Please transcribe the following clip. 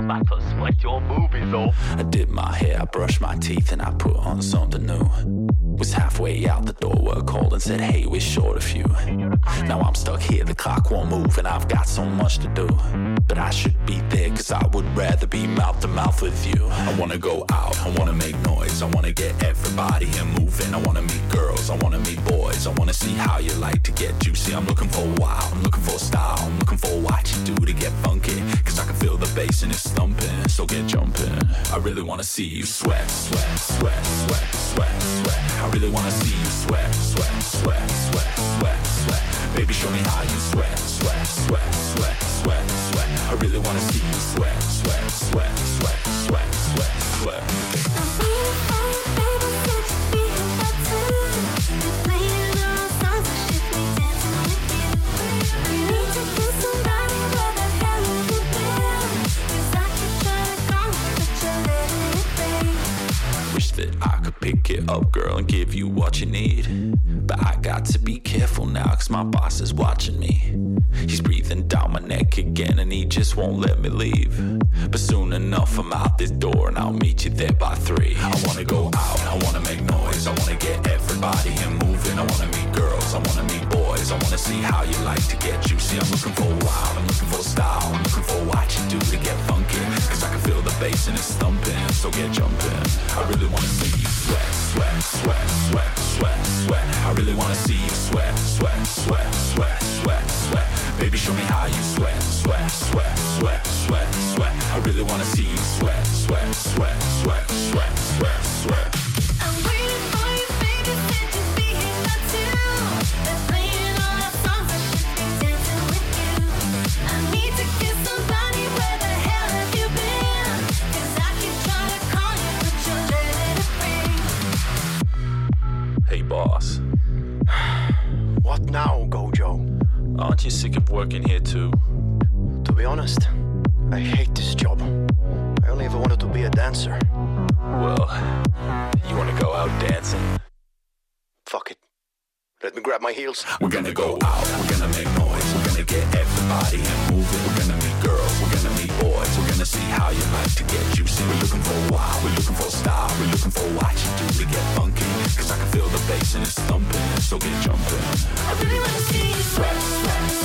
I'm about to sweat your movies off. I did my hair, I brushed my teeth, and I put on something new. Was halfway out the door, were called and said, hey, we're short of you. Now I'm stuck here, the clock won't move, and I've got so much to do. But I should be there, cause I would rather be mouth to mouth with you. I wanna go out, I wanna make noise, I wanna get everybody here moving. I wanna meet girls, I wanna meet boys, I wanna see how you like to get juicy. I'm looking for a wow, I'm looking for a style, I'm looking for what you do to get funky. Cause I can feel the bass and it's thumping, so get jumping. I really wanna see you sweat, sweat, sweat, sweat, sweat, sweat. I really wanna see you sweat, sweat, sweat, sweat, sweat, sweat. Baby, show me how you sweat, sweat, sweat, sweat, sweat, sweat. I really wanna see you sweat, sweat, sweat, sweat, sweat, sweat, sweat. Wish that I could pick it up, girl, and give you what you need. But I got to be careful now, cause my boss is watching me. He's breathing down my neck again, and he just won't let me leave. But soon enough, I'm out this door, and I'll meet you there by 3. I wanna go out, I wanna make noise, I wanna get everybody here moving. I wanna meet girls, I wanna meet boys, I wanna see how you like to get juicy. I'm looking for wild, I'm looking for style, I'm looking for what you do to get funky. Cause I can feel the bass and it's thumping, so get jumping. I really wanna see you sweat, sweat, sweat, sweat, sweat, sweat. I really wanna see you sweat, sweat, sweat, sweat, sweat, sweat. Baby, show me how you sweat, sweat, sweat, sweat, sweat, sweat. I really wanna see you sweat, sweat, sweat, sweat, sweat, sweat, sweat. I'm waiting for you, baby, said you'd be here by 2. They're playing all our songs, I should be dancing with you. I need to kiss somebody, where the hell have you been? Cause I keep trying to call you, but you're letting it ring. Hey, boss. What now, Gojo? Aren't you sick of working here too? To be honest, I hate this job. I only ever wanted to be a dancer. Well, you wanna go out dancing? Fuck it. Let me grab my heels. We're gonna go out, we're gonna make noise, we're gonna get everybody here moving. We're gonna meet girls, we're gonna meet boys, we're gonna see how you like to get juicy. We're looking for a wow, we're looking for a style, we're looking for what you do to get funky. Cause I can feel the bass and it's thumping, so get jumping. I really wanna see you sweat, sweat,